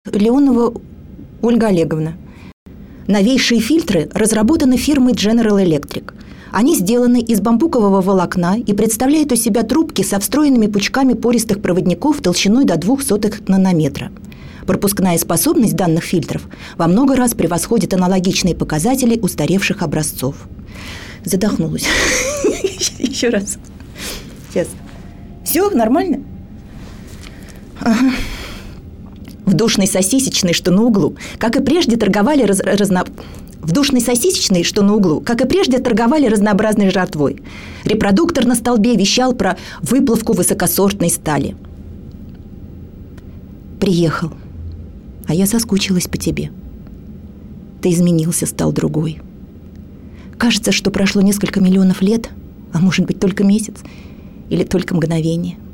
Леонова Ольга Олеговна. Новейшие фильтры разработаны фирмой General Electric. Они сделаны из бамбукового волокна и представляют из себя трубки со встроенными пучками пористых проводников толщиной до 0,02 нанометра. Пропускная способность данных фильтров во много раз превосходит аналогичные показатели устаревших образцов. Задохнулась. Еще раз. Сейчас. Все нормально? Ага. В душной сосисочной, что на углу, как и прежде, торговали разнообразной жратвой. Репродуктор на столбе вещал про выплавку высокосортной стали. Приехал, а я соскучилась по тебе. Ты изменился, стал другой. Кажется, что прошло несколько миллионов лет, а может быть только месяц или только мгновение.